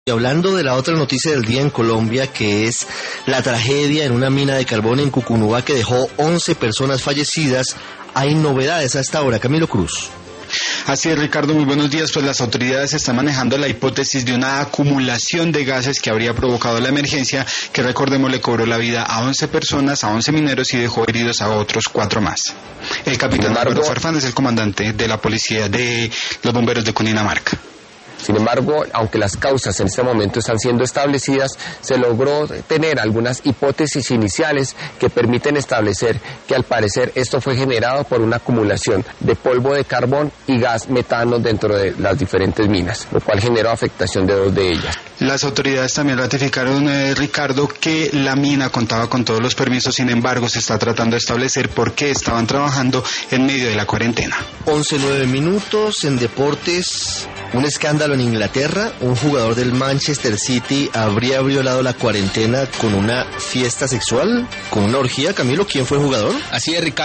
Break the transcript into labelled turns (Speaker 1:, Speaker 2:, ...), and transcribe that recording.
Speaker 1: Y hablando de la otra noticia del día en Colombia, que es la tragedia en una mina de carbón en Cucunúa que dejó 11 personas fallecidas, hay novedades a esta hora. Camilo Cruz.
Speaker 2: Así es, Ricardo, muy buenos días. Pues las autoridades están manejando la hipótesis de una acumulación de gases que habría provocado la emergencia, que recordemos le cobró la vida a 11 personas, a 11 mineros y dejó heridos a otros 4 más. El capitán Álvaro Farfán es el comandante de la policía de los bomberos de Cundinamarca.
Speaker 3: Sin embargo, aunque las causas en este momento están siendo establecidas, se logró tener algunas hipótesis iniciales que permiten establecer que al parecer esto fue generado por una acumulación de polvo de carbón y gas metano dentro de las diferentes minas, lo cual generó afectación de 2 de ellas.
Speaker 2: Las autoridades también ratificaron, Ricardo, que la mina contaba con todos los permisos, sin embargo se está tratando de establecer por qué estaban trabajando en medio de la cuarentena.
Speaker 1: 11:09 en deportes. Un escándalo en Inglaterra. Un jugador del Manchester City habría violado la cuarentena con una fiesta sexual, con una orgía. Camilo, ¿quién fue el jugador?
Speaker 4: Así es, Ricardo.